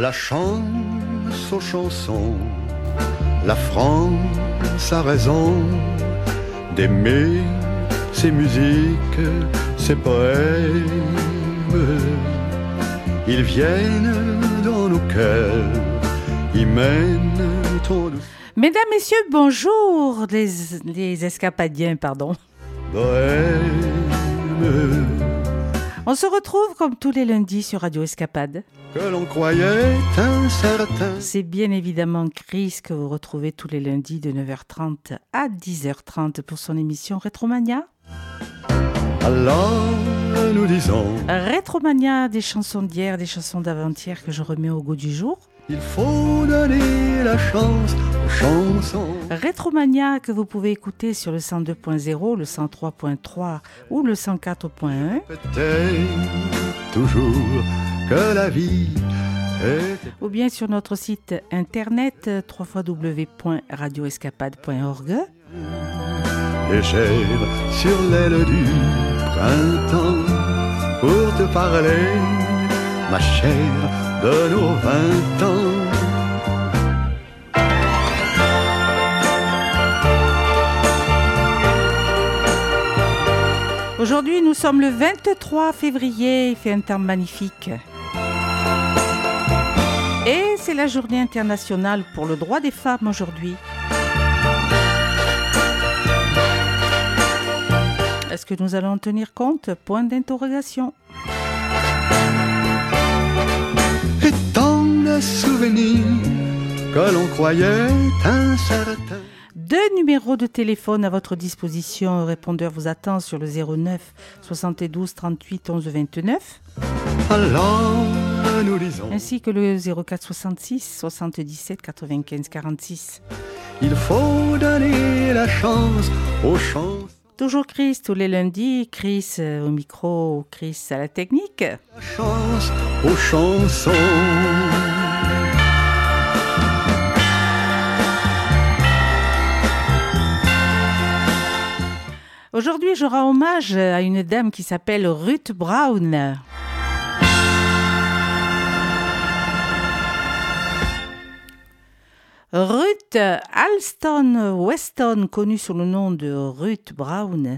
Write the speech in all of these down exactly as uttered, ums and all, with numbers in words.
La chance aux chansons, la France a raison d'aimer ses musiques, ses poèmes. Ils viennent dans nos cœurs, ils mènent ton douce. Mesdames, messieurs, bonjour, les, les escapadiens, pardon. Bohème. On se retrouve comme tous les lundis sur Radio Escapade. Que l'on croyait incertain. C'est bien évidemment Chris que vous retrouvez tous les lundis de neuf heures trente à dix heures trente pour son émission Rétromania. Alors nous disons Rétromania, des chansons d'hier, des chansons d'avant-hier que je remets au goût du jour. il faut donner la chance aux chansons. Rétromania que vous pouvez écouter sur le cent deux point zéro, le cent trois point trois ou le cent quatre point un. Peut-être toujours que la vie est... Ou bien sur notre site internet w w w point radio escapade point org. légère sur l'aile du printemps pour te parler, ma chère, de nos vingt ans. Aujourd'hui, nous sommes le vingt-trois février, il fait un temps magnifique. Et c'est la journée internationale pour le droit des femmes aujourd'hui. Est-ce que nous allons en tenir compte? Point d'interrogation. Et tant de souvenirs que l'on croyait incertains. Deux numéros de téléphone à votre disposition. Un répondeur vous attend sur le zéro neuf soixante-douze trente-huit onze vingt-neuf. Alors nous disons Ainsi que le zéro quatre soixante-six soixante-dix-sept quatre-vingt-quinze quarante-six. il faut donner la chance aux chansons. Toujours Chris tous les lundis. Chris euh, au micro, Chris à la technique. La chance aux chansons. Aujourd'hui, je rends hommage à une dame qui s'appelle Ruth Brown. Ruth Alston Weston, connue sous le nom de Ruth Brown,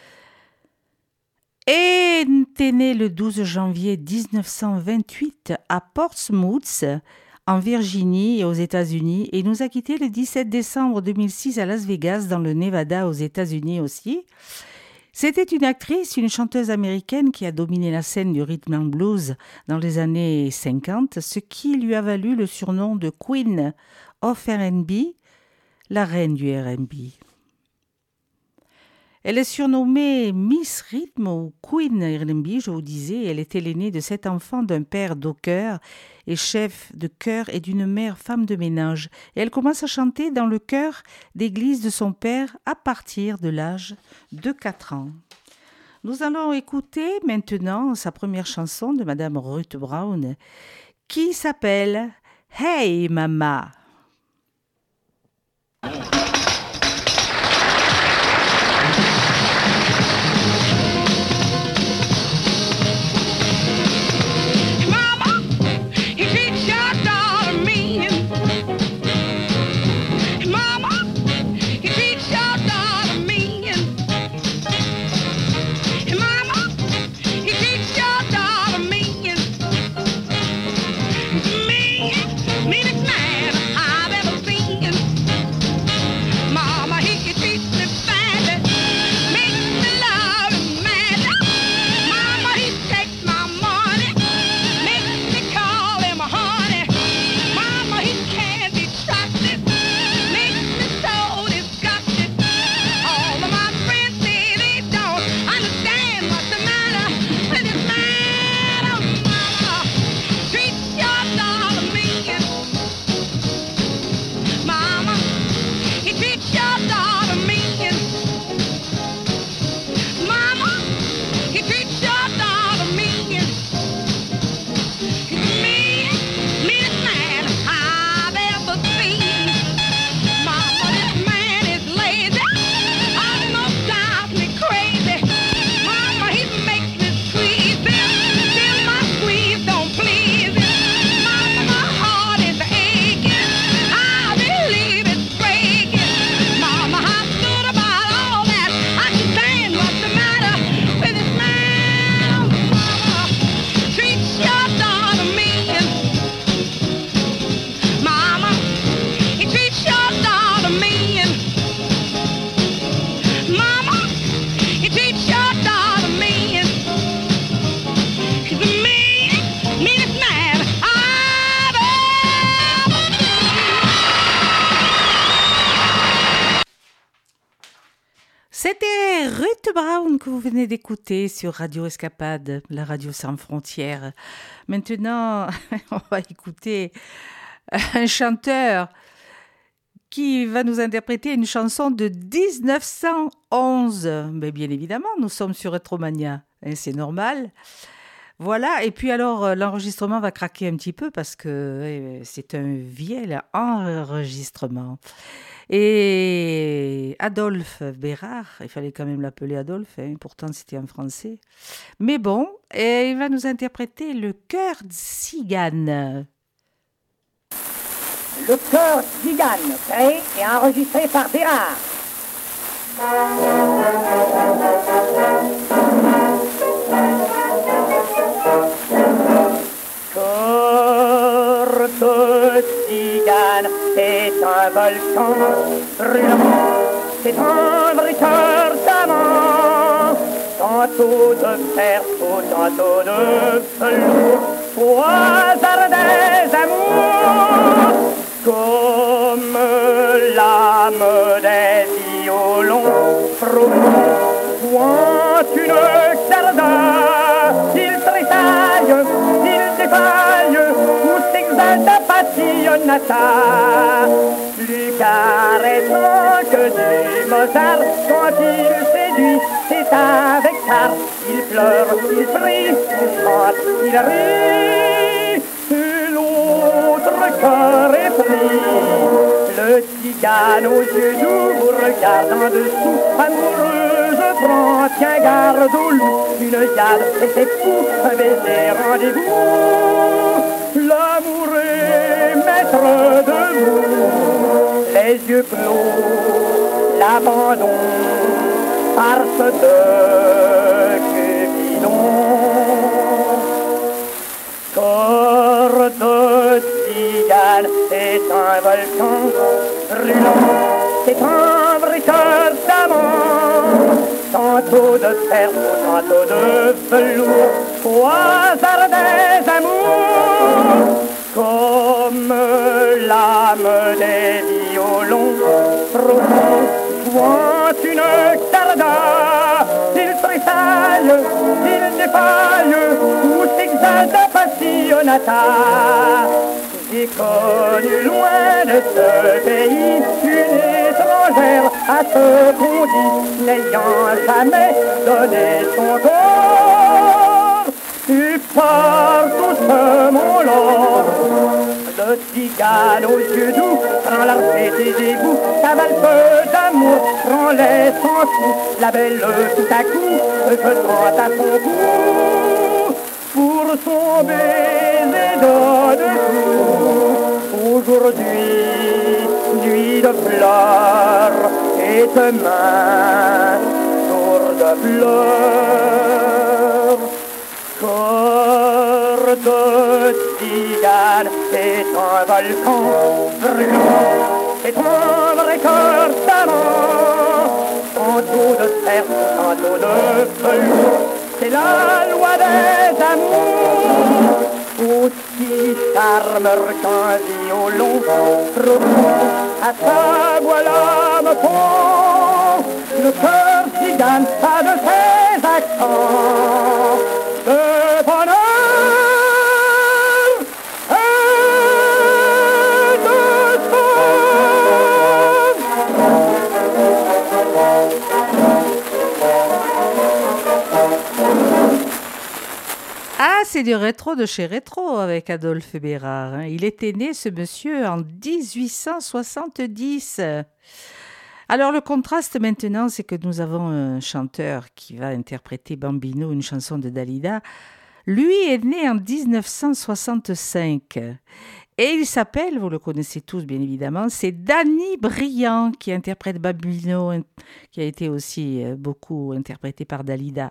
est née le douze janvier dix-neuf cent vingt-huit à Portsmouth, en Virginie et aux États-Unis, et nous a quittés le dix-sept décembre deux mille six à Las Vegas, dans le Nevada, aux États-Unis aussi. C'était une actrice, une chanteuse américaine qui a dominé la scène du rhythm and blues dans les années cinquante, ce qui lui a valu le surnom de Queen of R and B, la reine du R and B. Elle est surnommée Miss Rhythm ou Queen R and B, je vous disais. Elle était l'aînée de sept enfants d'un père docker et chef de chœur et d'une mère femme de ménage. Et elle commence à chanter dans le chœur d'église de son père à partir de l'âge de quatre ans. Nous allons écouter maintenant sa première chanson de Madame Ruth Brown qui s'appelle « Hey Mama ». Me, me, it's mad. C'était Ruth Brown que vous venez d'écouter sur Radio Escapade, la radio sans frontières. Maintenant, on va écouter un chanteur qui va nous interpréter une chanson de dix-neuf cent onze. Mais bien évidemment, nous sommes sur Retromania, hein, c'est normal. Voilà, et puis alors l'enregistrement va craquer un petit peu parce que c'est un vieil enregistrement. Et Adolphe Bérard, il fallait quand même l'appeler Adolphe, hein, pourtant c'était en français. Mais bon, et il va nous interpréter le chœur Tzigane. Le chœur Tzigane, créé et enregistré par Bérard. Chœur de Tzigane est un volcan brûlant, c'est un bruiteur d'amant, tantôt de fer, tantôt de velours, au hasard des amours, comme l'âme des violons profonds, jouant une cardeur, il tressaille, il défaille, ou s'exalte appassionata, plus caressant que du Mozart, quand il séduit, c'est avec art, il pleure, il prie, il chante, il rit, et l'autre cœur est pris. Le Tzigane aux yeux doux vous regarde en dessous, amoureuse prend, tiens garde au loup, une gade et c'est fou, un baiser rendez-vous, l'amour est maître de vous, les yeux clos, l'abandon, farce de Cupidon. Corps de Tzigane est un volcan brûlant, c'est un bruiteur d'amant, tantôt de fer, tantôt de velours, au hasard des amours, comme l'âme des violons profonds, jouant une cardeur, il tressaille, il défaille, ou s'exalte appassionata. J'ai connu loin de ce pays une étrangère à ce qu'on dit, n'ayant jamais donné son corps. Tu pars doucement l'or, le Tzigane aux yeux doux prend l'arpée des égouts, cavale peu d'amour, prend-les sans fou, la belle tout à coup se tente à son cou, pour son baiser donne tout. Aujourd'hui, nuit de fleurs, et demain, jour de pleurs. Corps de Tzigane est un volcan brûlant, c'est un vrai cœur d'amant, tantôt de fer, tantôt de velours, c'est la loi des amours, aussi charmeur qu'un violon profond, à sa voix l'âme fond, le cœur Tzigane a de ses accents de bonheur et de Ah, c'est du rétro de chez Rétro avec Adolphe Bérard. Hein. Il était né, ce monsieur, en dix-huit cent soixante-dix. Alors, le contraste maintenant, c'est que nous avons un chanteur qui va interpréter Bambino, une chanson de Dalida. Lui est né en dix-neuf cent soixante-cinq. Et il s'appelle, vous le connaissez tous bien évidemment, c'est Danny Briand qui interprète Bambino, qui a été aussi beaucoup interprété par Dalida.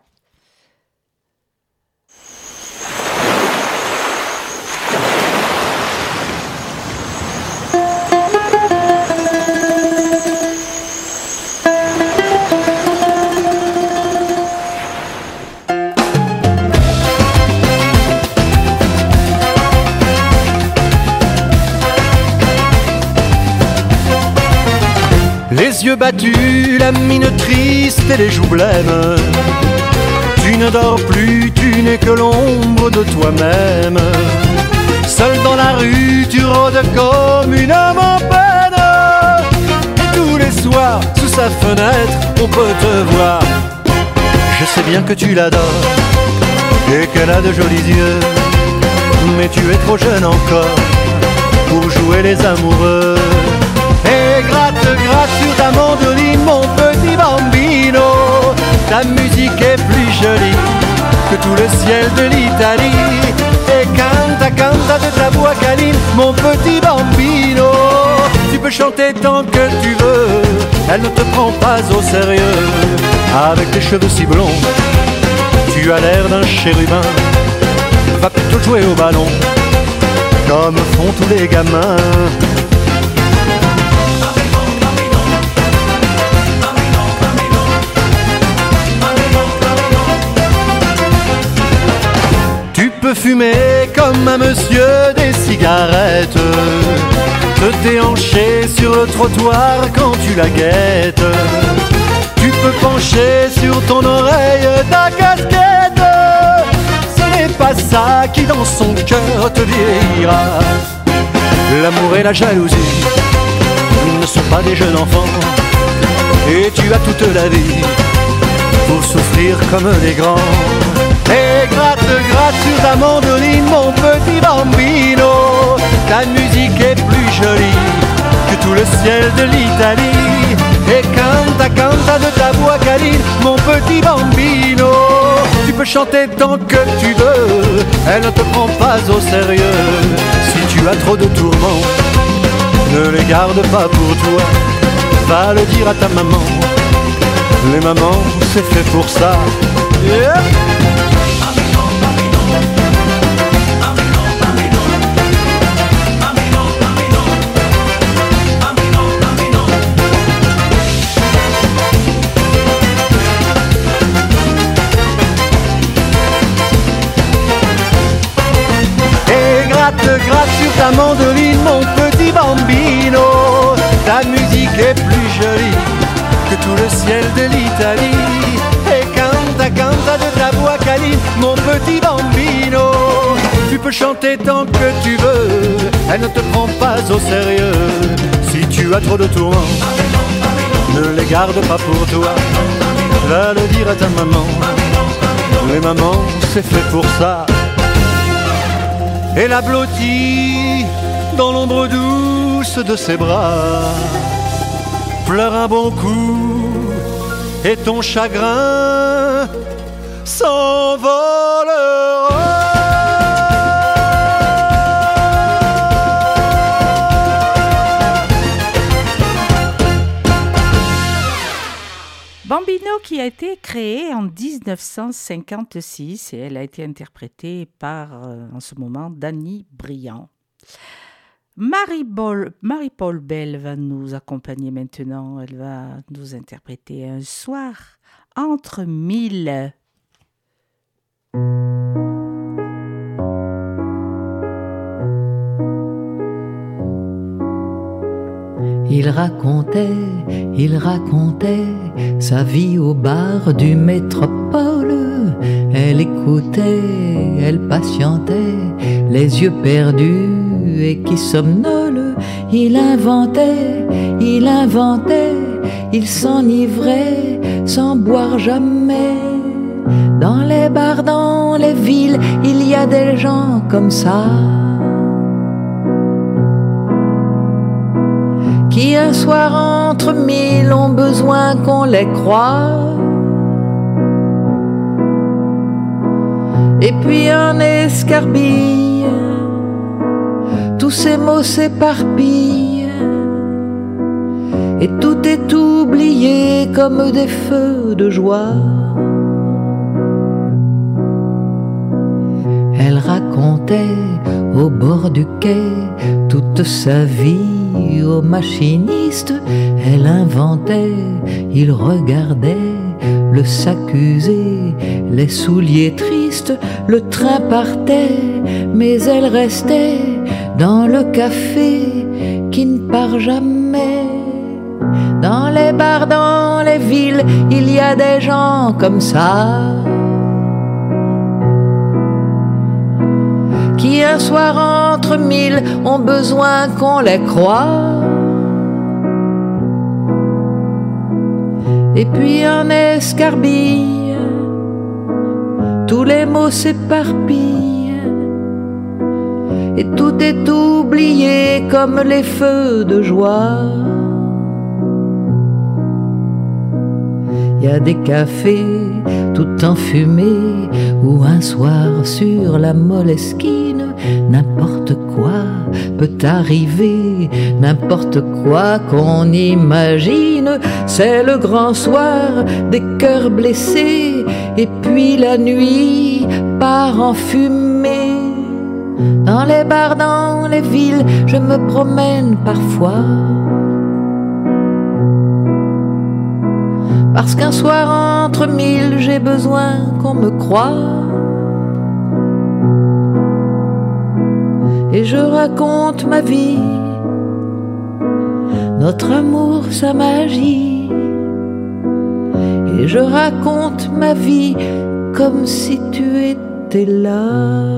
Les yeux battus, la mine triste et les joues blêmes. Tu ne dors plus, tu n'es que l'ombre de toi-même. Seul dans la rue, tu rôdes comme une âme en peine. Et tous les soirs, sous sa fenêtre, on peut te voir. Je sais bien que tu l'adores et qu'elle a de jolis yeux, mais tu es trop jeune encore pour jouer les amoureux. Et gratte, gratte sur ta mandoline, mon petit bambino. Ta musique est plus jolie que tout le ciel de l'Italie. Et canta, canta de ta voix câline, mon petit bambino. Tu peux chanter tant que tu veux, elle ne te prend pas au sérieux. Avec tes cheveux si blonds, tu as l'air d'un chérubin. Va plutôt jouer au ballon, comme font tous les gamins. Tu peux fumer comme un monsieur des cigarettes, te déhancher sur le trottoir quand tu la guettes. Tu peux pencher sur ton oreille ta casquette. Ce n'est pas ça qui dans son cœur te vieillira. L'amour et la jalousie ne sont pas des jeunes enfants, et tu as toute la vie pour souffrir comme les grands. Et gratte, gratte sur ta mandoline, mon petit bambino. Ta musique est plus jolie que tout le ciel de l'Italie. Et canta, canta de ta voix câline, mon petit bambino. Tu peux chanter tant que tu veux, elle ne te prend pas au sérieux. Si tu as trop de tourments, ne les garde pas pour toi. Va le dire à ta maman, les mamans c'est fait pour ça. Yeah. Gratte sur ta mandoline, mon petit bambino. Ta musique est plus jolie que tout le ciel de l'Italie. Et canta, canta de ta voix câline, mon petit bambino. Tu peux chanter tant que tu veux, elle ne te prend pas au sérieux. Si tu as trop de tourments, ne les garde pas pour toi. Va le dire à ta maman, les mamans c'est fait pour ça. Et la blottie dans l'ombre douce de ses bras pleure un bon coup, et ton chagrin s'envolera. Bambino, qui a été créée en dix-neuf cent cinquante-six, et elle a été interprétée par, euh, en ce moment, Danny Briand. Marie-Paul, Marie-Paul Bell va nous accompagner maintenant. Elle va nous interpréter Un soir entre mille. Il racontait, il racontait sa vie au bar du métropole. Elle écoutait, elle patientait, les yeux perdus et qui somnolent. Il inventait, il inventait, il s'enivrait sans boire jamais. Dans les bars, dans les villes, il y a des gens comme ça, qui un soir entre mille ont besoin qu'on les croie. Et puis un escarbille, tous ces mots s'éparpillent, et tout est oublié comme des feux de joie. Elle racontait au bord du quai toute sa vie au machiniste. Elle inventait, il regardait le s'accuser, les souliers tristes. Le train partait, mais elle restait dans le café qui ne part jamais. Dans les bars, dans les villes, il y a des gens comme ça, qui un soir entre mille ont besoin qu'on les croie. Et puis en escarbille, tous les mots s'éparpillent, et tout est oublié comme les feux de joie. Il y a des cafés tout enfumés où un soir sur la Moleskine n'importe quoi peut arriver, n'importe quoi qu'on imagine. C'est le grand soir des cœurs blessés, et puis la nuit part en fumée. Dans les bars, dans les villes, je me promène parfois, parce qu'un soir entre mille, j'ai besoin qu'on me croie. Et je raconte ma vie, notre amour, sa magie. Et je raconte ma vie comme si tu étais là.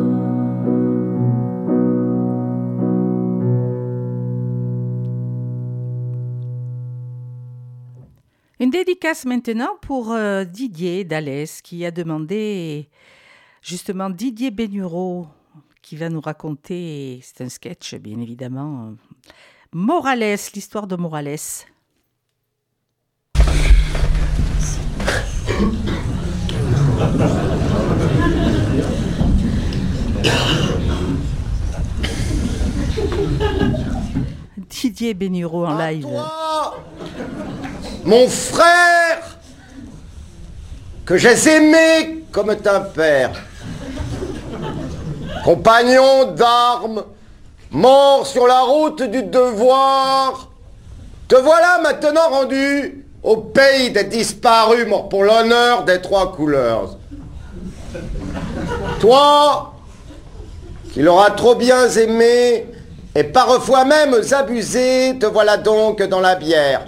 Une dédicace maintenant pour euh, Didier d'Alès qui a demandé justement Didier Bénureau qui va nous raconter, c'est un sketch bien évidemment, Morales, l'histoire de Morales. Didier Bénureau en à live. Toi, mon frère, que j'ai aimé comme un père, compagnon d'armes, mort sur la route du devoir, te voilà maintenant rendu au pays des disparus, mort pour l'honneur des trois couleurs. Toi, qui l'auras trop bien aimé, et parfois même abusé, te voilà donc dans la bière.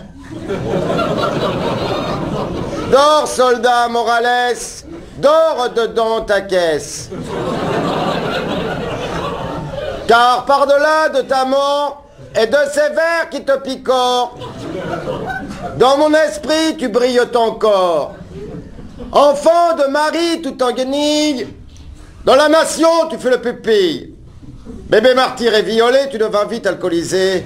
Dors, soldat Morales, dors dedans ta caisse. Car par-delà de ta mort et de ces vers qui te picorent, dans mon esprit tu brilles encore. Enfant de Marie tout en guenille, dans la nation tu fais le pupille. Bébé martyr et violé, tu devins vite alcoolisé.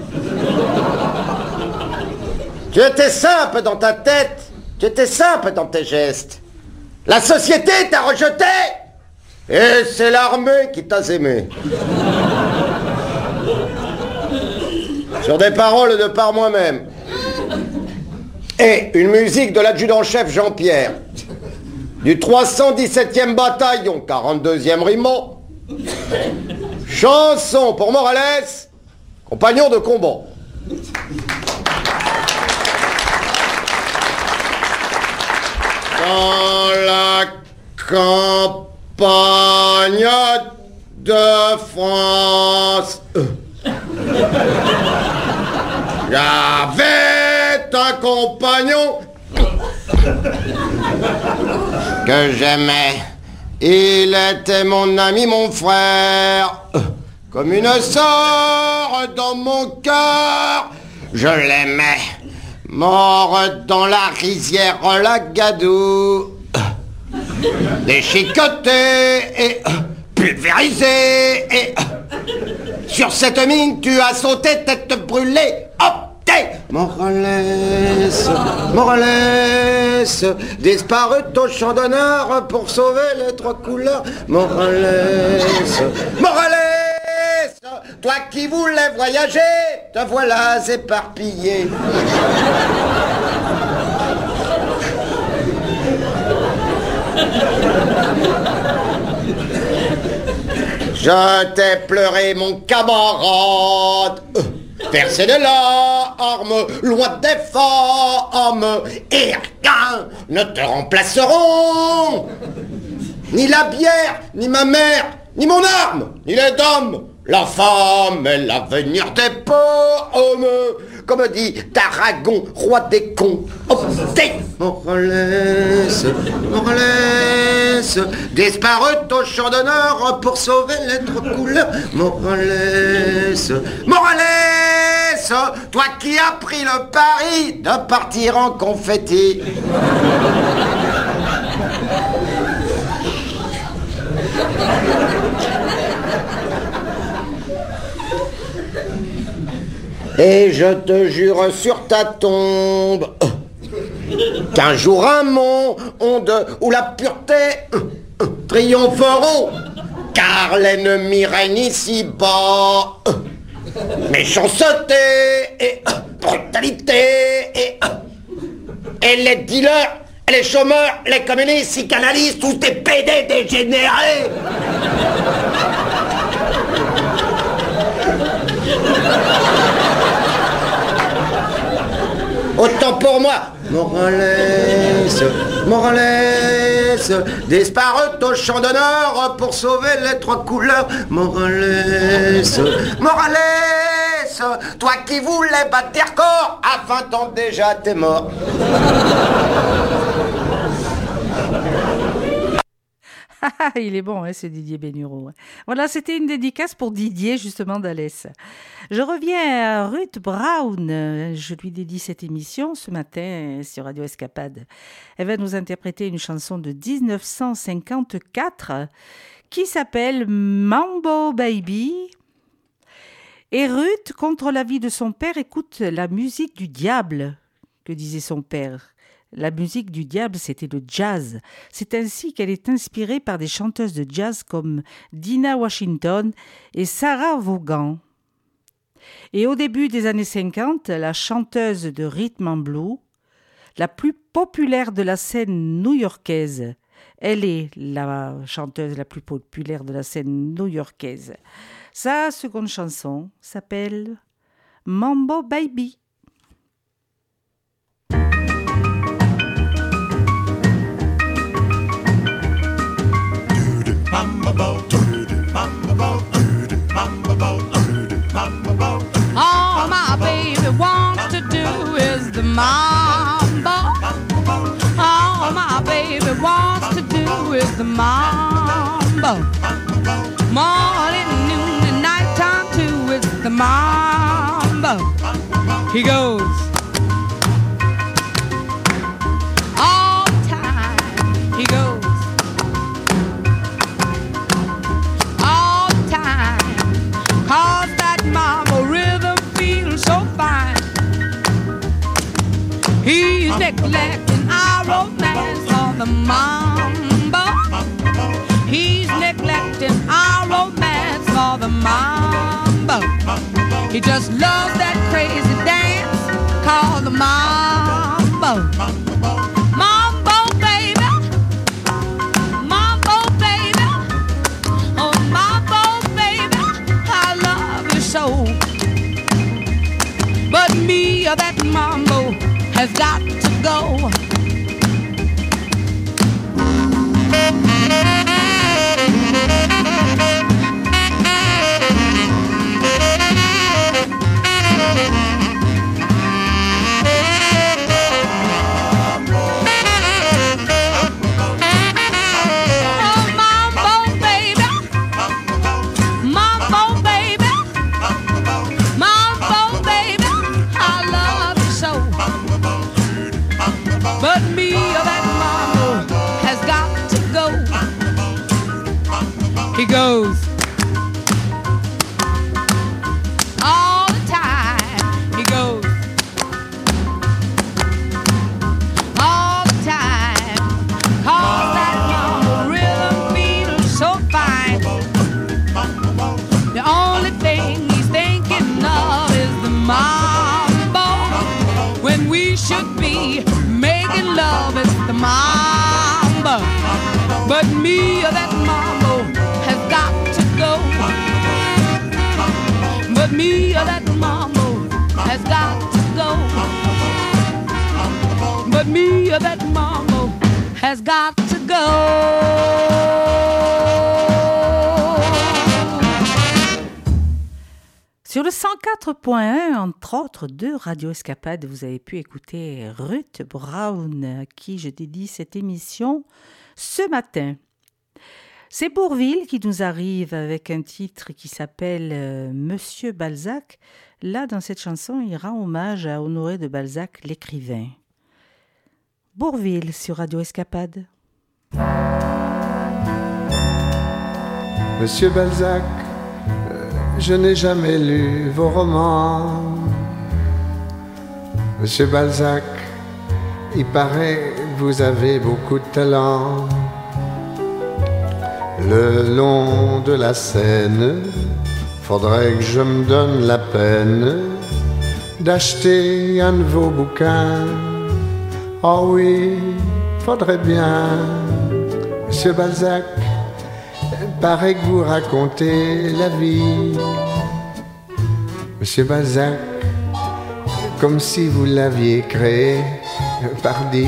Tu étais simple dans ta tête, tu étais simple dans tes gestes. La société t'a rejeté, et c'est l'armée qui t'a aimé. Sur des paroles de par moi-même. Et une musique de l'adjudant-chef Jean-Pierre, du trois cent dix-septième bataillon, quarante-deuxième riment. Chanson pour Morales, compagnon de combat. Dans la campagne de France, j'avais un compagnon que j'aimais. Il était mon ami, mon frère, comme une sœur dans mon cœur. Je l'aimais, mort dans la rizière la Gadou, déchiqueté et pulvérisé. Et sur cette mine, tu as sauté tête brûlée. Hop! Morales, Morales, disparu au champ d'honneur pour sauver les trois couleurs. Morales, Morales, toi qui voulais voyager, te voilà éparpillé. Je t'ai pleuré, mon camarade. Percé de l'arme, loin des femmes, et rien ne te remplaceront. Ni la bière, ni ma mère, ni mon arme, ni les dames, La femme est l'avenir des pommes, comme dit Tarragon, roi des cons. Oh, t'es Morales, Morales, disparut au champ d'honneur pour sauver les trois couleurs. Morales, Morales, toi qui as pris le pari de partir en confetti. Et je te jure sur ta tombe qu'un jour un monde où la pureté triompheront, car l'ennemi règne ici-bas. Méchanceté et brutalité et, et les dealers, les chômeurs, les communistes, psychanalystes, tous des pédés dégénérés. Autant pour moi, Morales, Morales, disparut au champ d'honneur pour sauver les trois couleurs. Morales, Morales, toi qui voulais battre tes records, à vingt ans déjà t'es mort. Il est bon, hein, ce Didier Bénureau. Voilà, c'était une dédicace pour Didier, justement, d'Alès. Je reviens à Ruth Brown. Je lui dédie cette émission ce matin sur Radio Escapade. Elle va nous interpréter une chanson de dix-neuf cent cinquante-quatre qui s'appelle Mambo Baby. Et Ruth, contre l'avis de son père, écoute la musique du diable, que disait son père. La musique du diable, c'était le jazz. C'est ainsi qu'elle est inspirée par des chanteuses de jazz comme Dinah Washington et Sarah Vaughan. Et au début des années cinquante, la chanteuse de rhythm and blues, la plus populaire de la scène new-yorkaise, elle est la chanteuse la plus populaire de la scène new-yorkaise. Sa seconde chanson s'appelle Mambo Baby. All my baby wants to do is the mambo. All my baby wants to do is the mambo. Morning, noon, and nighttime too is the mambo. He goes all the time. He goes. Cause that mambo rhythm feels so fine. He's neglecting our romance on the mambo. He's neglecting our romance for the mambo. He just loves that crazy dance called the mambo. Mambo baby, mambo baby, oh mambo baby, I love you so. But me, that mambo has got to go. He goes all the time. He goes all the time. Cause that mambo rhythm feels so fine. The only thing he's thinking of is the mambo. When we should be making love, it's the mambo. But me, that mambo has got to go. But me, that mambo has got to go. But me, that mambo has got to go. Sur le cent quatre point un, entre autres, de Radio Escapade, vous avez pu écouter Ruth Brown, à qui je dédie cette émission ce matin. C'est Bourvil qui nous arrive avec un titre qui s'appelle euh, Monsieur Balzac. Là, dans cette chanson, il rend hommage à Honoré de Balzac, l'écrivain. Bourvil sur Radio Escapade. Monsieur Balzac, je n'ai jamais lu vos romans. Monsieur Balzac, il paraît que vous avez beaucoup de talent. Le long de la Seine, faudrait que je me donne la peine d'acheter un de vos bouquins. Oh oui, faudrait bien. Monsieur Balzac, paraît que vous racontez la vie. Monsieur Balzac, comme si vous l'aviez créé, pardi.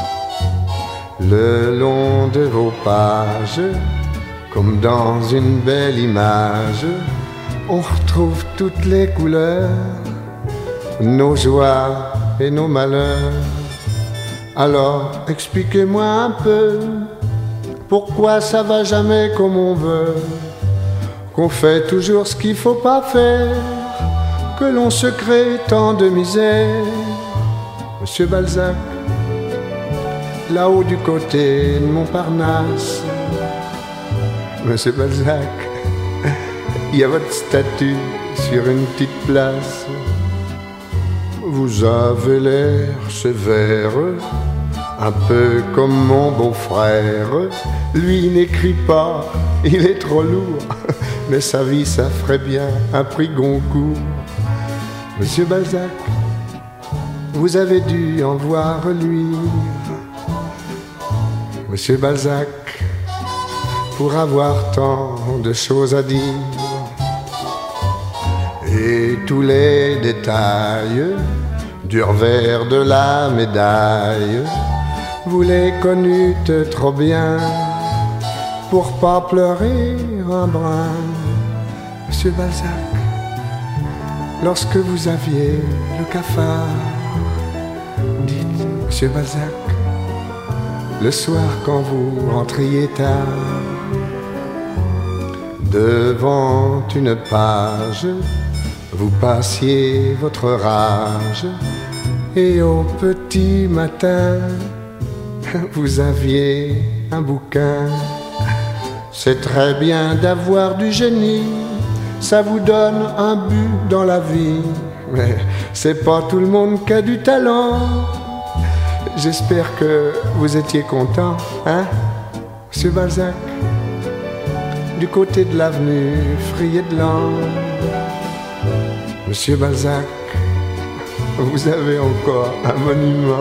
Le long de vos pages, comme dans une belle image, on retrouve toutes les couleurs, nos joies et nos malheurs. Alors, expliquez-moi un peu, pourquoi ça va jamais comme on veut, qu'on fait toujours ce qu'il faut pas faire, que l'on se crée tant de misère. Monsieur Balzac, là-haut du côté de Montparnasse, Monsieur Balzac, il y a votre statue sur une petite place. Vous avez l'air sévère, un peu comme mon beau-frère. Lui, il n'écrit pas, il est trop lourd, mais sa vie, ça ferait bien un prix Goncourt. Monsieur Balzac, vous avez dû en voir lui. Monsieur Balzac, pour avoir tant de choses à dire, et tous les détails du revers de la médaille, vous les connûtes trop bien pour pas pleurer un brin. Monsieur Balzac, lorsque vous aviez le cafard, dites, Monsieur Balzac, le soir quand vous rentriez tard, devant une page, vous passiez votre rage, et au petit matin, vous aviez un bouquin. C'est très bien d'avoir du génie, ça vous donne un but dans la vie, mais c'est pas tout le monde qui a du talent. J'espère que vous étiez content, hein, Monsieur Balzac, du côté de l'avenue Frier-de-Lans. Monsieur Balzac, vous avez encore un monument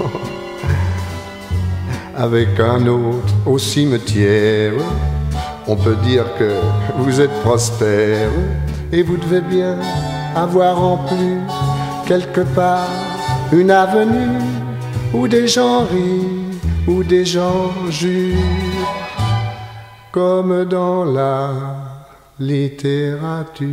avec un autre au cimetière. On peut dire que vous êtes prospère et vous devez bien avoir rempli quelque part une avenue où des gens rient, où des gens jurent, comme dans la littérature.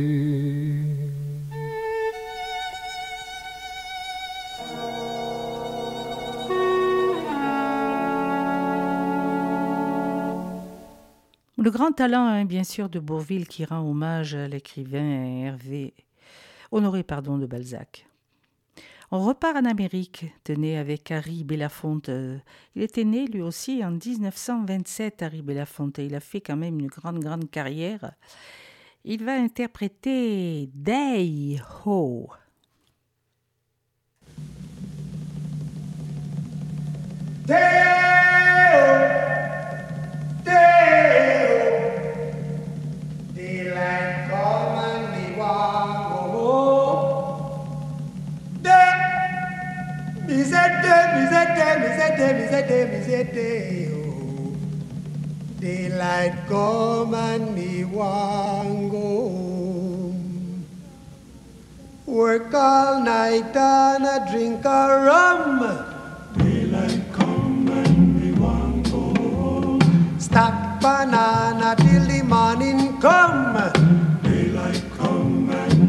Le grand talent, hein, bien sûr, de Bourvil qui rend hommage à l'écrivain Hervé Honoré pardon, de Balzac. On repart en Amérique, tenez, avec Harry Belafonte. Il était né lui aussi en dix-neuf cent vingt-sept, Harry Belafonte. Il a fait quand même une grande, grande carrière. Il va interpréter Day-Ho. Day-Ho, Day-Ho, daylight come and me want go home. Day, me say day, me say day, me say day, me say day, me say day-Ho. Daylight come and me want go home. Work all night and a drink a rum. Daylight come and me want go home. Stack banana till the morning come. Daylight come and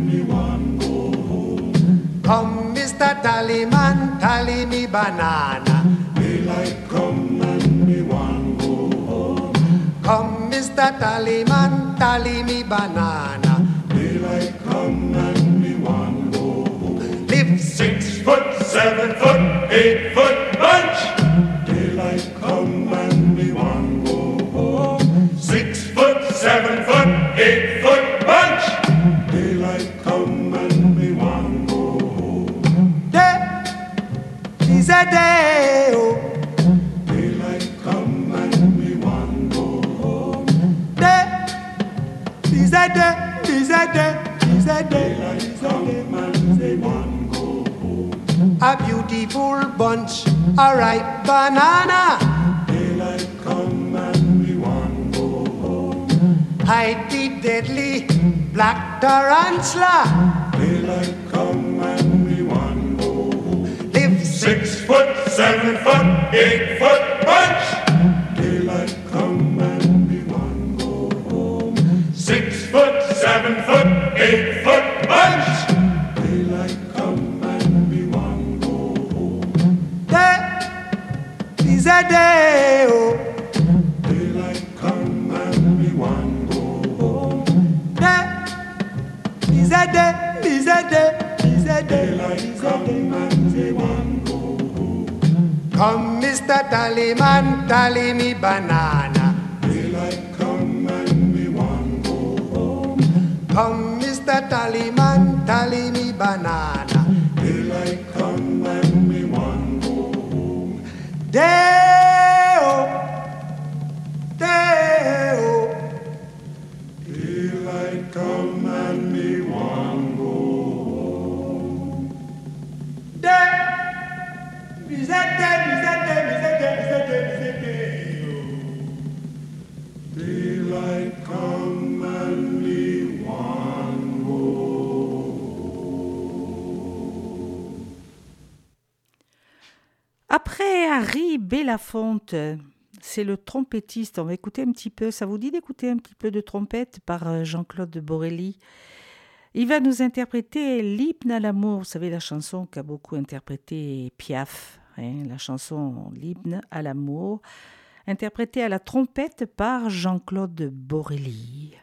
Come, Mister Tallyman, tally me banana. Daylight come and me want go home. Come, Mister Tallyman, tally me banana. Daylight come and me want go home. Live six foot, seven foot, eight foot bunch. Daylight come and me want go home. Six foot, seven foot, eight foot bunch. Daylight come and me want go home. Day is a day, oh. Daylight come and me want go home. Day is a day, is a day, is a day. Daylight come and me want go home. A beautiful bunch, a ripe banana. Daylight come and me want go home. Hide the deadly black tarantula. Daylight come and me want go home. Live six foot, seven foot, eight foot bunch. Daylight come and me want go home. Six foot, seven foot, eight foot bunch. Daylight come and me want go home. Day is a day, oh. Daylight come and me want go home. Day is a day, is a day, is a day. Daylight come and me want go home. Come, Mister Tallyman, tally me banana. Daylight come and me want go home. Come, Mister Tallyman, tally me banana. Daylight come and me want go home. Day-o, day-o. Daylight come and me want go home. Day, is that day, is that day, is that day, is that day, is that day. Daylight come and me want go home. Après Harry Belafonte, c'est le trompettiste. On va écouter un petit peu. Ça vous dit d'écouter un petit peu de trompette par Jean-Claude Borelli? Il va nous interpréter l'hymne à l'amour. Vous savez, la chanson qu'a beaucoup interprété Piaf, hein, la chanson l'hymne à l'amour, interprétée à la trompette par Jean-Claude Borelli.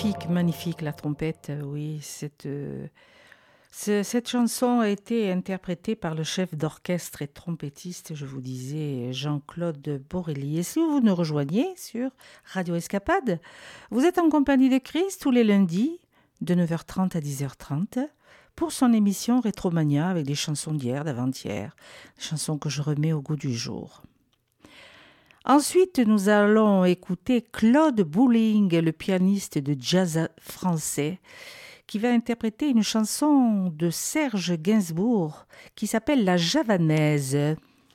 magnifique, magnifique la trompette, oui. Cette, euh, ce, cette chanson a été interprétée par le chef d'orchestre et trompettiste, je vous disais, Jean-Claude Borelli. Et si vous nous rejoignez sur Radio Escapade, vous êtes en compagnie de Chris tous les lundis de neuf heures trente à dix heures trente pour son émission Rétromania avec des chansons d'hier, d'avant-hier, des chansons que je remets au goût du jour. Ensuite, nous allons écouter Claude Bolling, le pianiste de jazz français, qui va interpréter une chanson de Serge Gainsbourg qui s'appelle La Javanaise.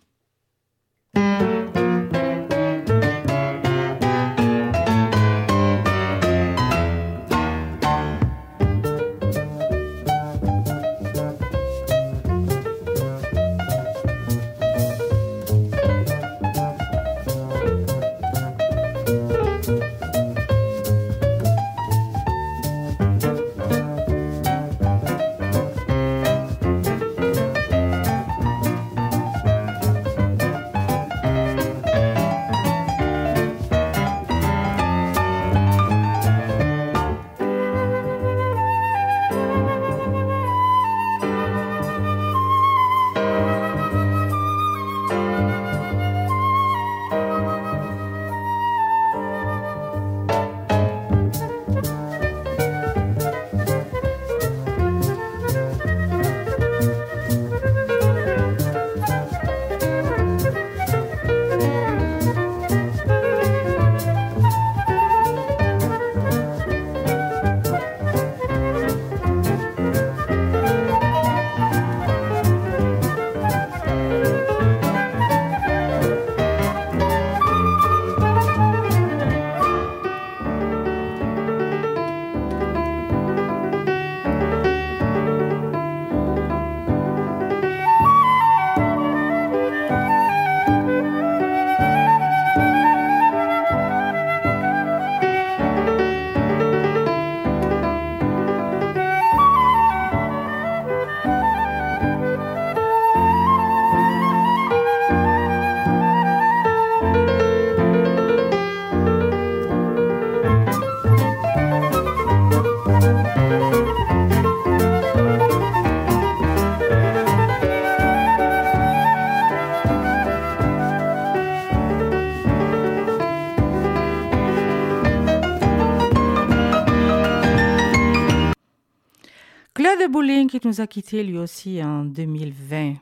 Claude Bolling qui nous a quittés lui aussi en deux mille vingt.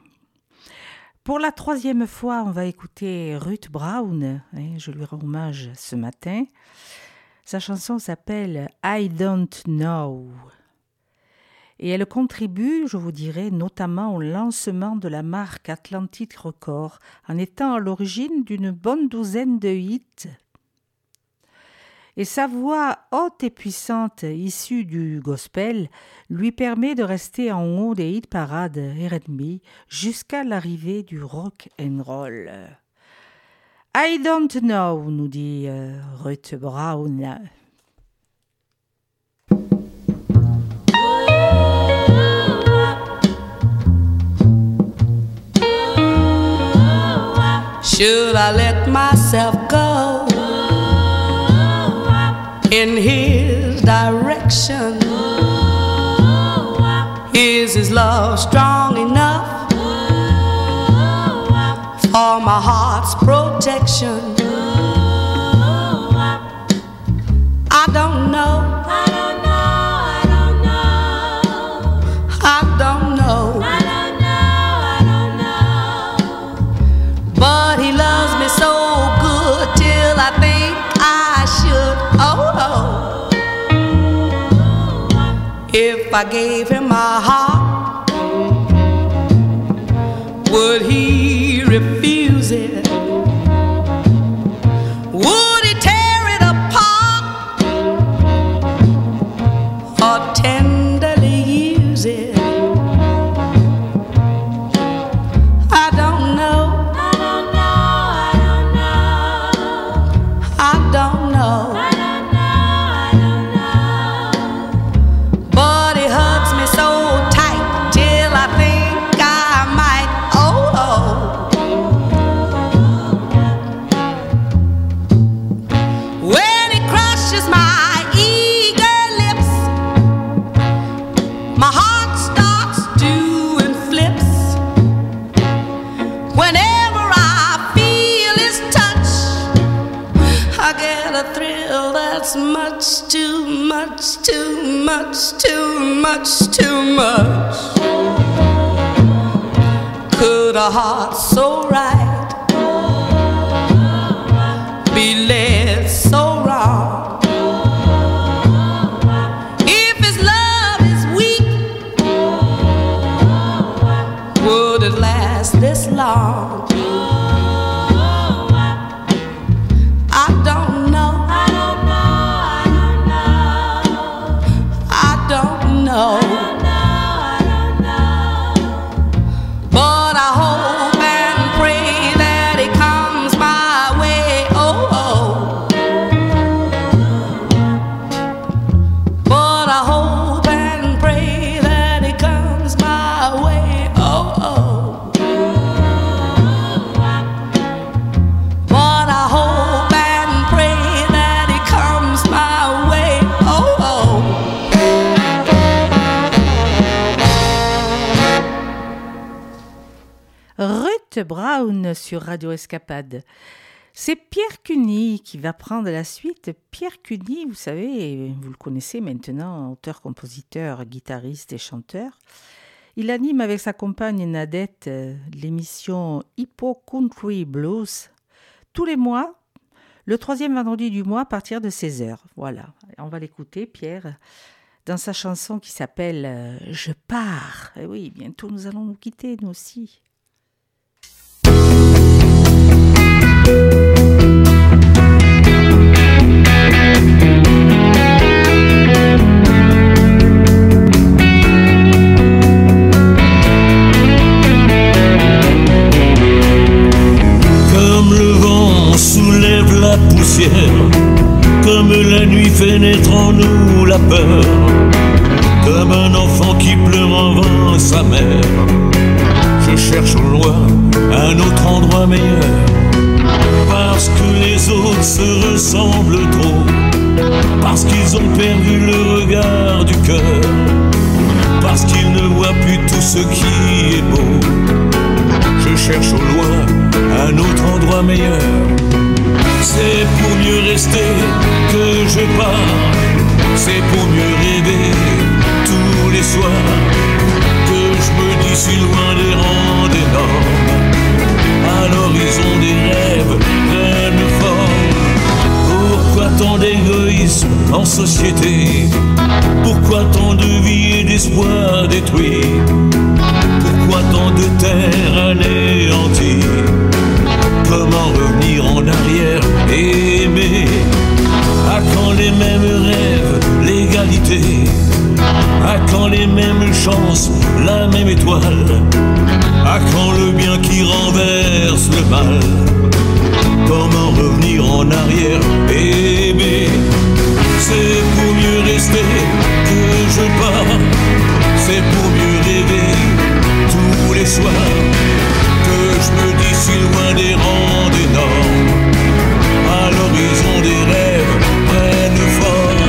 Pour la troisième fois, on va écouter Ruth Brown. Je lui rends hommage ce matin. Sa chanson s'appelle « I Don't Know ». Et elle contribue, je vous dirais, notamment au lancement de la marque Atlantic Records, en étant à l'origine d'une bonne douzaine de hits. Et sa voix haute et puissante, issue du gospel, lui permet de rester en haut des hit parades R and B jusqu'à l'arrivée du rock and roll. I don't know, nous dit euh, Ruth Brown. Should I let myself go in his direction? Is his love strong enough for my heart's protection? I don't know. I don't know. I don't know. I don't know. I don't know. I don't know. But he loves me so good till I think I should. Oh, oh. If I gave him my heart, would he refuse it? Would he tear it apart or tenderly use it? I don't know. I don't know. I don't know. I don't know. I don't know. I don't know. But he hugs me so tight till I think I might. Oh, oh. get a thrill that's much too much, too much, too much, too much. Could a heart so right be led so wrong? If his love is weak, would it last this long? I don't know. I don't know. I don't know. I don't know. Brown sur Radio Escapade. C'est Pierre Cuny qui va prendre la suite. Pierre Cuny, vous savez, vous le connaissez maintenant, auteur-compositeur, guitariste et chanteur. Il anime avec sa compagne Nadette l'émission Hippo Country Blues tous les mois, le troisième vendredi du mois à partir de seize heures. Voilà, on va l'écouter, Pierre, dans sa chanson qui s'appelle « Je pars ». Et oui, bientôt nous allons nous quitter, nous aussi. Comme le vent soulève la poussière, comme la nuit pénètre en nous la peur, comme un enfant qui pleure en vain sa mère, je cherche au loin un autre endroit meilleur, parce que les autres se ressemblent trop, parce qu'ils ont perdu le regard du cœur, parce qu'ils ne voient plus tout ce qui est beau. Je cherche au loin un autre endroit meilleur. C'est pour mieux rester que je pars, c'est pour mieux rêver tous les soirs, que je me dis si loin des rangs des normes, à l'horizon des rêves prennent forme. Pourquoi tant d'égoïsme en société? Pourquoi tant de vie et d'espoir détruits? Pourquoi tant de terre anéantie? Comment revenir en arrière et aimer? À quand les mêmes rêves, l'égalité? À quand les mêmes chances, la même étoile? À quand le bien qui renverse le mal? Comment revenir en arrière et aimer? C'est pour mieux rester que je pars, c'est pour mieux rêver tous les soirs, que je me dis si loin des rangs des normes, à l'horizon des rêves prennent forme.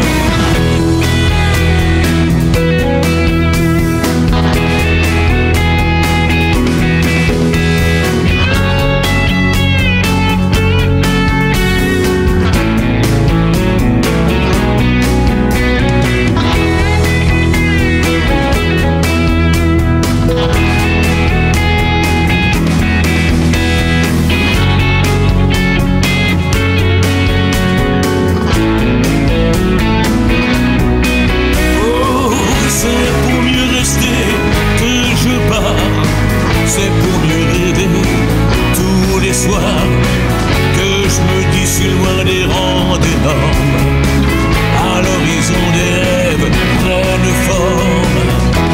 C'est pour mieux rêver tous les soirs, que je me dis si loin des rangs des normes, à l'horizon des rêves prennent forme.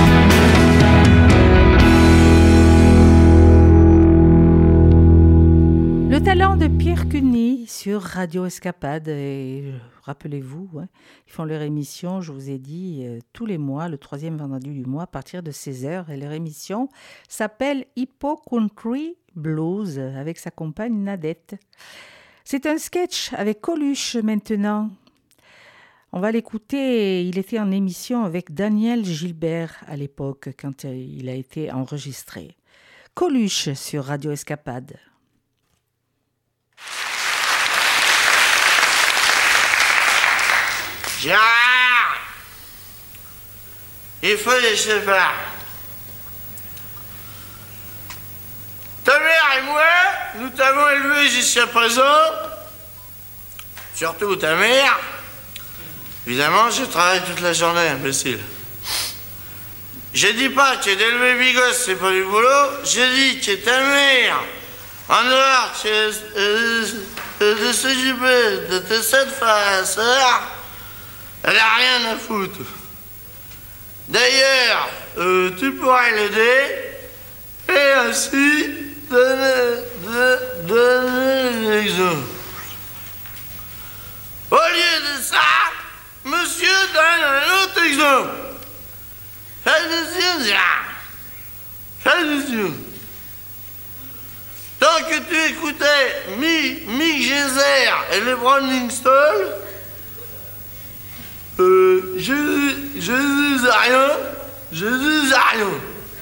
Le talent de Pierre Cuny sur Radio Escapade. Et rappelez-vous, hein, ils font leur émission, je vous ai dit, euh, tous les mois, le troisième vendredi du mois, à partir de seize heures. Et leur émission s'appelle Hippo Country Blues, avec sa compagne Nadette. C'est un sketch avec Coluche maintenant. On va l'écouter. Il était en émission avec Daniel Gilbert à l'époque, quand il a été enregistré. Coluche sur Radio Escapade. Gérard! Il faut les séparer. Ta mère et moi, nous t'avons élevé jusqu'à présent. Surtout ta mère. Évidemment, je travaille toute la journée, imbécile. Je dis pas que d'élever Bigos, c'est pas du boulot. Je dis que ta mère, en dehors que, euh, de s'occuper de tes sept frères et sœurs, elle a rien à foutre. D'ailleurs, euh, tu pourrais l'aider et ainsi donner, de, donner un exemple. Au lieu de ça, monsieur donne un autre exemple. Fais attention, Gérard. Fais attention. Tant que tu écoutais Mick Jagger et les Rolling Stones, euh, je, je dis rien, je dis rien.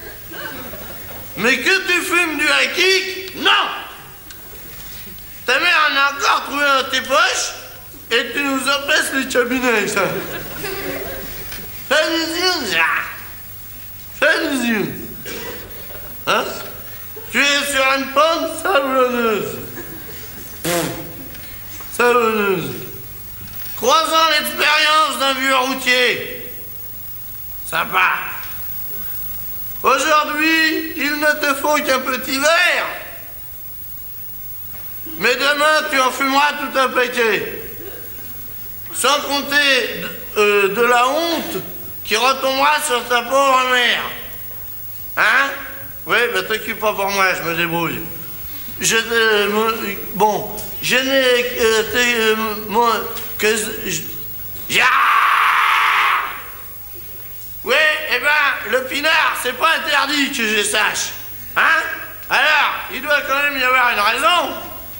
Mais que tu fumes du high-kick, non. Ta mère en a encore trouvé dans tes poches et tu nous empêches les cabinets, ça. Fais attention, Gérard. Fais des yeux. Hein? Tu es sur une pente sablonneuse. Sablonneuse. Croisant l'expérience d'un vieux routier. Sympa. Aujourd'hui, il ne te faut qu'un petit verre. Mais demain, tu en fumeras tout un paquet. Sans compter de, euh, de la honte qui retombera sur ta pauvre mère. Hein? Oui, ben t'occupe pas pour moi, je me débrouille. Je... Euh, bon, je n'ai euh, euh, moi, que... Je, ah oui, eh ben, le pinard, c'est pas interdit que je sache. Hein? Alors, il doit quand même y avoir une raison.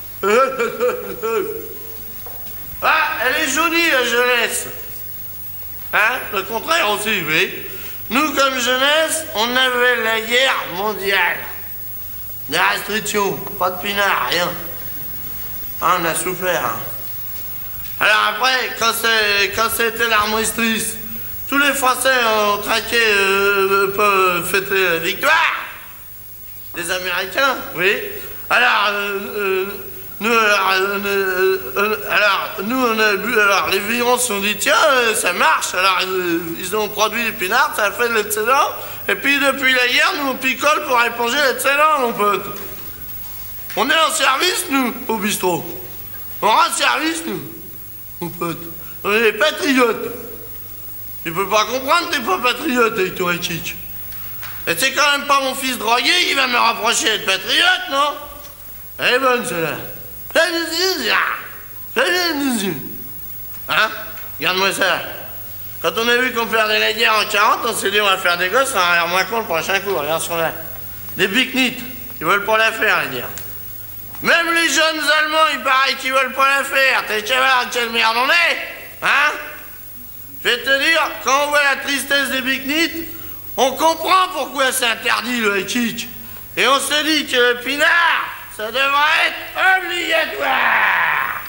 Ah, elle est jolie, la jeunesse. Hein? Le contraire aussi, oui. Nous, comme jeunesse, on avait la guerre mondiale. Des restrictions, pas de pinard, rien. Hein, on a souffert. Hein. Alors après, quand, c'est, quand c'était l'armistice, tous les Français ont traqué euh, pour fêter la victoire. Des Américains, oui. Alors, euh, euh, nous, alors, euh, euh, alors, nous, on a bu, alors, les vignerons se sont dit, tiens, euh, ça marche. Alors, euh, ils ont produit les pinards, ça a fait de l'excellent. Et puis, depuis la guerre, nous, on picole pour éponger l'excellent, mon pote. On est en service, nous, au bistrot. On rend service, nous, mon pote. On est des patriotes. Tu peux pas comprendre que t'es pas patriote avec ton high-kick. Et c'est quand même pas mon fils drogué qui va me rapprocher d'être patriote, non? Elle est bonne, celle-là. Fais des yeux, fais des yeux. Hein? Regarde-moi ça. Quand on a vu qu'on perdait la guerre en quarante, on s'est dit on va faire des gosses, on va avoir moins con le prochain coup. Regarde sur là. Des biknites. Ils veulent pas la faire, la guerre. Même les jeunes Allemands, il paraît qu'ils veulent pas la faire. T'es cavard, quelle merde on est? Hein? Je vais te dire, quand on voit la tristesse des biknites, on comprend pourquoi c'est interdit le high-kick. Et on se dit que le pinard, ça devrait être obligatoire.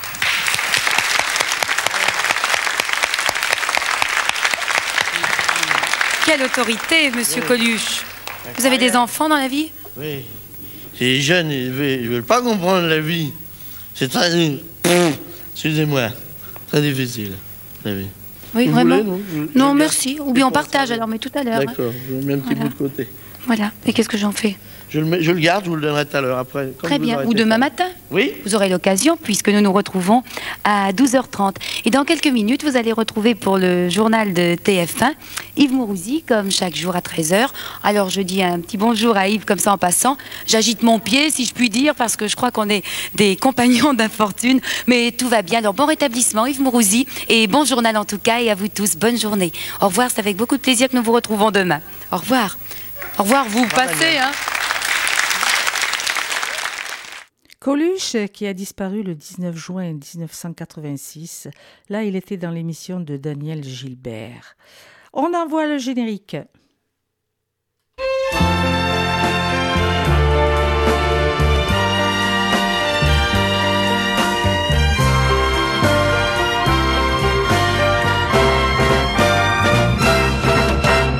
Quelle autorité, monsieur oui. Coluche. Vous avez des enfants dans la vie? Oui. Les jeunes, ils veulent, ils veulent pas comprendre la vie. C'est très... Excusez-moi. Très difficile, la vie. Oui, vous vraiment voulez, non, non merci. Ou bien on partage alors, mais tout à l'heure. D'accord, je le mets un petit voilà. bout de côté. Voilà. Et qu'est-ce que j'en fais? Je le, mets, je le garde, je vous le donnerai tout à l'heure après. Très bien. Ou demain matin. Oui. Vous aurez l'occasion, puisque nous nous retrouvons à douze heures trente. Et dans quelques minutes, vous allez retrouver pour le journal de T F un Yves Mourouzi, comme chaque jour à treize heures. Alors je dis un petit bonjour à Yves comme ça en passant. J'agite mon pied, si je puis dire, parce que je crois qu'on est des compagnons d'infortune. Mais tout va bien. Alors bon rétablissement, Yves Mourouzi. Et bon journal en tout cas. Et à vous tous, bonne journée. Au revoir, c'est avec beaucoup de plaisir que nous vous retrouvons demain. Au revoir. Au revoir, vous passez, hein. Coluche, qui a disparu le dix-neuf juin dix-neuf cent quatre-vingt-six, là il était dans l'émission de Daniel Gilbert. On envoie le générique.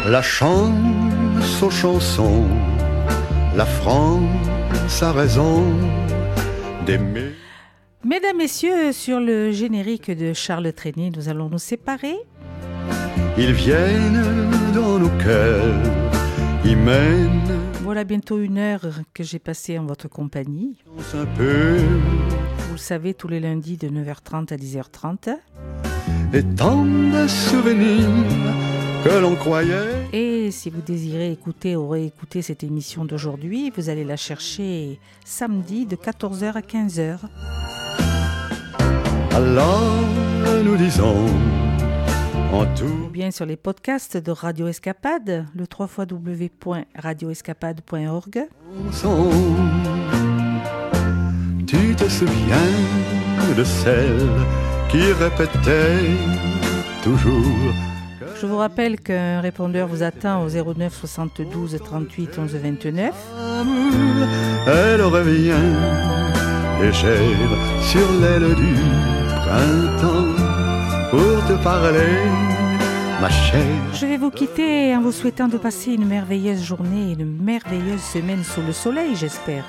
La chance aux chansons, la France a raison d'aimer. Mesdames, Messieurs, sur le générique de Charles Trenet, nous allons nous séparer. Ils viennent dans nos cœurs, ils mènent. Voilà bientôt une heure que j'ai passée en votre compagnie. Un peu. Vous le savez, tous les lundis de neuf heures trente à dix heures trente. Et tant de souvenirs que l'on croyait. Et si vous désirez écouter ou réécouter cette émission d'aujourd'hui, vous allez la chercher samedi de quatorze heures à quinze heures. Alors nous disons en tout. Ou bien sur les podcasts de Radio Escapade, le w w w point radio escapade point org. Tu te souviens de celle qui répétait toujours. Je vous rappelle qu'un répondeur vous attend au zéro neuf soixante-douze trente-huit onze vingt-neuf. Elle revient légère sur l'aile du printemps pour te parler, ma chère. Je vais vous quitter en vous souhaitant de passer une merveilleuse journée, une merveilleuse semaine sous le soleil, j'espère.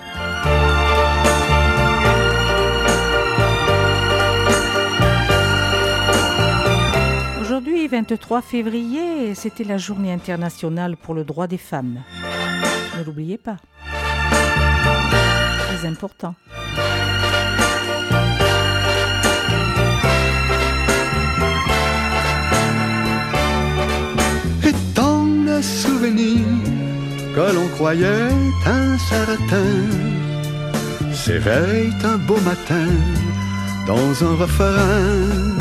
Aujourd'hui, vingt-trois février, c'était la journée internationale pour le droit des femmes. Ne l'oubliez pas. Très important. Et tant de souvenirs que l'on croyait incertains s'éveillent un beau matin dans un refrain.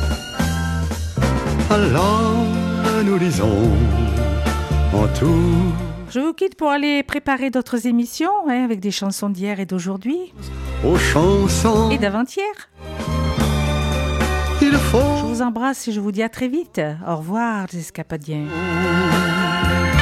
Alors nous lisons en tout. Je vous quitte pour aller préparer d'autres émissions hein, avec des chansons d'hier et d'aujourd'hui. Aux chansons et d'avant-hier. Il faut. Je vous embrasse et je vous dis à très vite. Au revoir les escapadiens.